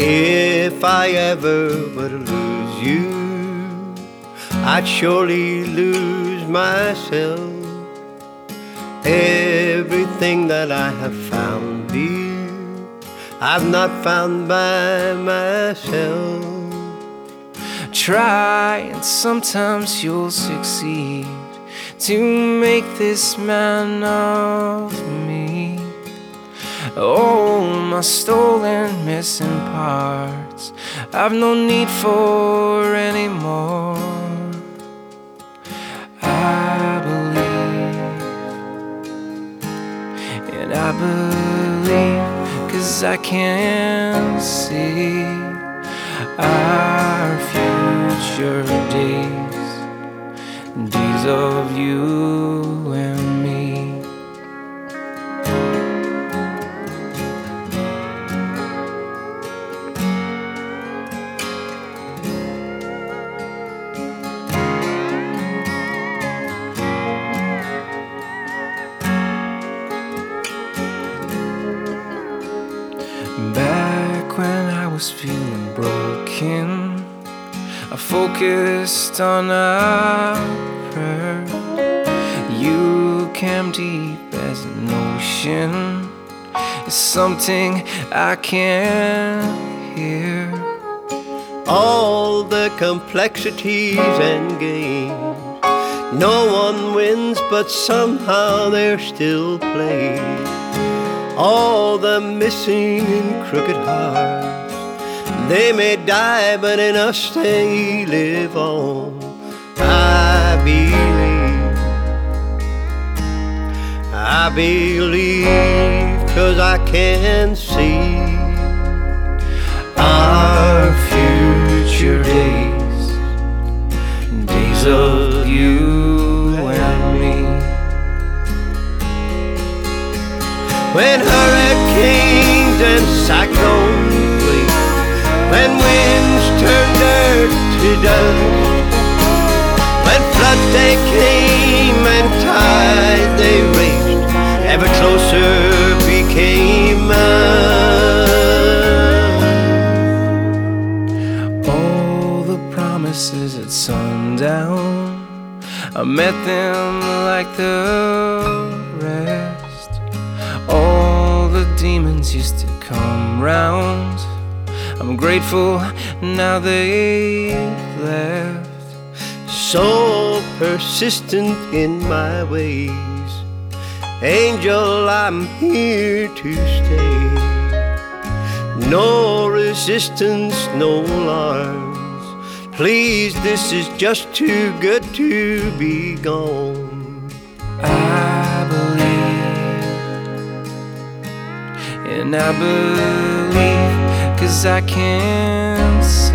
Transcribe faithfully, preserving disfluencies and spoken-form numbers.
If I ever were to lose you, I'd surely lose myself. Everything that I have found, dear, I've not found by myself. Try and sometimes you'll succeed to make this man of me. Oh, my stolen missing parts, I've no need for anymore. I believe, and I believe, 'cause I can see our future days, days of you and me. Back when I was feeling broken, I focused on our prayer. You came deep as an ocean. It's something I can't hear. All the complexities and games, no one wins, but somehow they're still played. All the missing and crooked hearts, they may die, but in us they live on. I believe, I believe, 'cause I can see our future days, days of you and me. When hurricanes and cyclones bleak, when winds turn dirt to dust, when floods they came and tides they raged, ever closer became us. All the promises at sundown, I met them like the rest. All the demons used to come round, I'm grateful now they've left. So persistent in my ways, angel, I'm here to stay. No resistance, no alarms, please, this is just too good to be gone. I believe, and I believe, 'cause I can't see